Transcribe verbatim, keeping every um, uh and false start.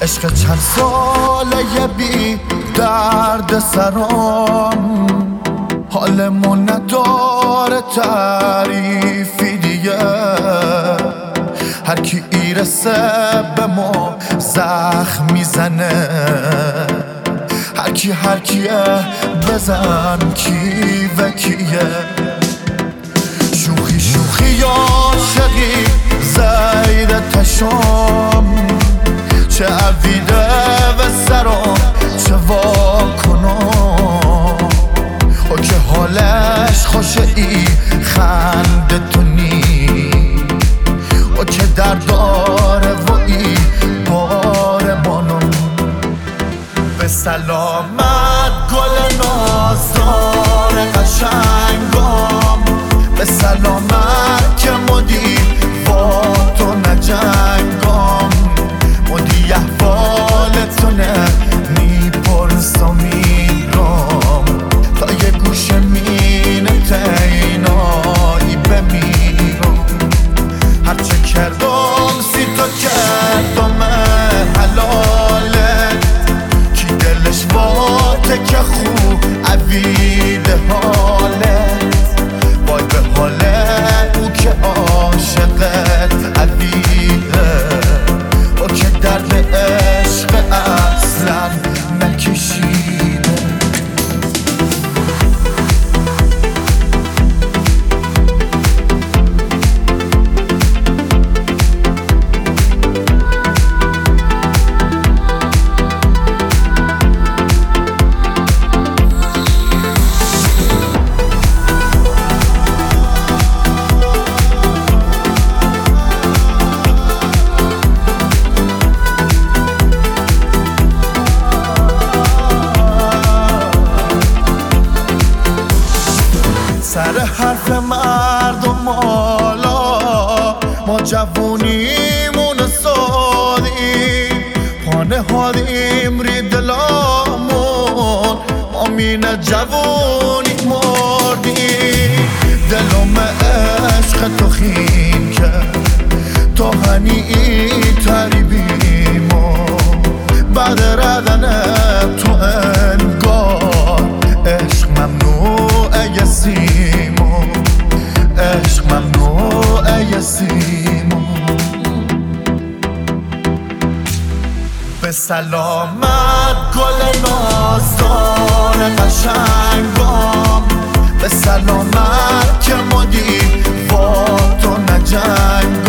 عشق چند ساله بی درد سرام، حالمون نداره تعریفی دیگه. هر کی ایرسه به ما زخم میزنه، هر کی هر کیه بزن کی و کیه. شوخی شوخی عاشقی زید تشام، چه عویده و سرام چه واکنم. او که حالش خوشه ای خنده تو نی، او که درد داره و ای بار مانم. به سلامت گل نازدار قشنگام، به سلامت که مدی با تو نجنگام. مدی احوالتو نه میپرسم میرم، تا یه گوشه مینه تینایی بمیرم. هرچه کردم سی تو کردم حلالت، کی دلش باته که خوب عویده حالت. وای به حالت او که عاشقت عویده، او که درد عشق اصلا نکشیده. سر حرف مردم حالا ما جوونیمون سادیم، پانه هادیم ری دلامون، ما مینه جوونی مردیم. دلم عشق تو خیم کرد، تو هنی تریبیمو بعد ردن تو انگار. عشق ممنوعه سیمو، عشق ممنوعه سیمو. به سلامت گل نازدار قشنگام، به سلامت که مدی با تو نجنگام.